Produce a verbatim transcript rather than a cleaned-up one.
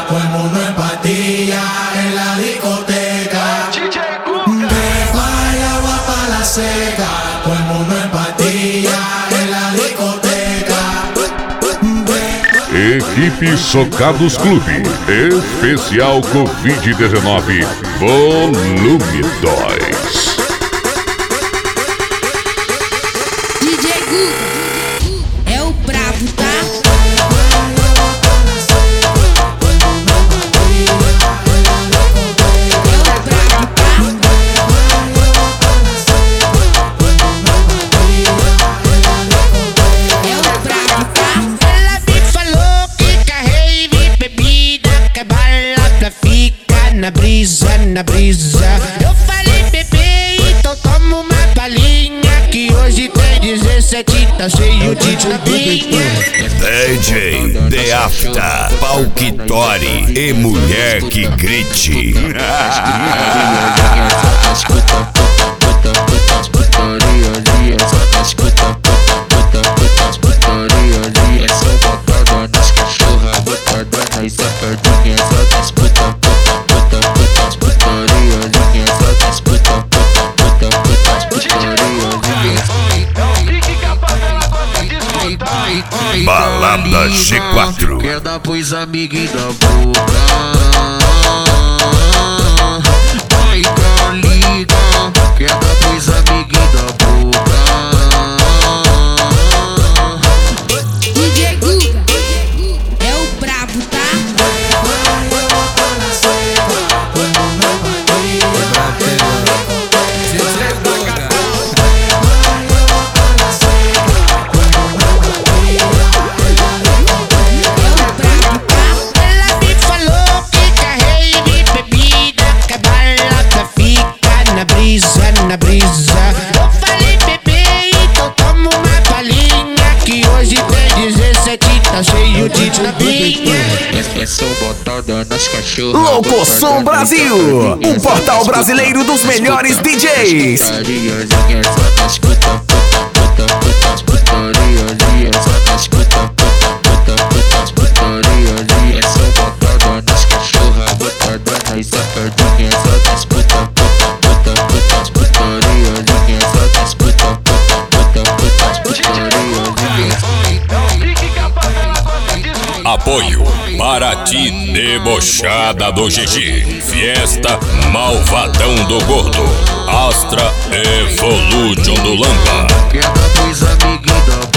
todo el mundo en patilla en la discoteca. De playa agua pa' la seca, todo el mundo en patilla en la discoteca. Equipe Socados Clube, especial covid dezenove, volume dois. D J Guga é o brabo, tá? Na brisa, na brisa. Eu falei, bebê, então toma uma palhinha, que hoje tem dezessete, tá cheio de tapinha. D J The Afta, Palquitori e mulher que grite. Balada G quatro. Quer dar pros amiguinhos da boca. Ai, liga. Quer dar pros amiguinhos da boca. D J Guga é o brabo, tá? Na brisa, eu falei, bebê, então toma uma palhinha, que hoje tem dezessete, tá cheio de tapinha. É só botada nas cachorras. Loucosom Brasil, um portal brasileiro dos melhores D Js. Apoio Paraty Debochada do G G, Fiesta Malvadão do Gordo, Astra Evolution do Lampa. Quer dar pros amiguinhos da